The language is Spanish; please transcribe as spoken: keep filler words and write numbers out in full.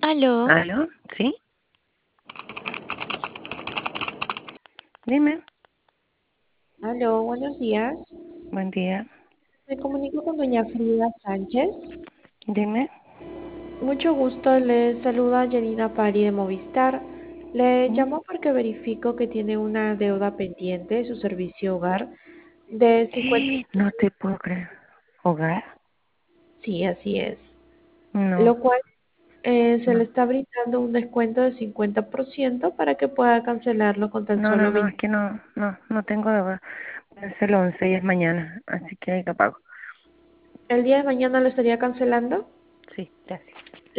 Aló, ¿Aló? ¿Sí? Dime. Aló, buenos días. Buen día. Me comunico con doña Frida Sánchez. Dime. Mucho gusto, le saluda Janina Pari de Movistar. Le ¿Mm? llamo porque verifico que tiene una deuda pendiente de su servicio hogar de cincuenta. No te puedo creer. ¿Hogar? Sí, así es. No, Lo cual eh, se le no. está brindando un descuento de cincuenta por ciento para que pueda cancelarlo con tan No, no, solo no, veinte. es que no, no, no tengo de Es el once y es mañana, así que ahí lo pago. ¿El día de mañana lo estaría cancelando? Sí, gracias.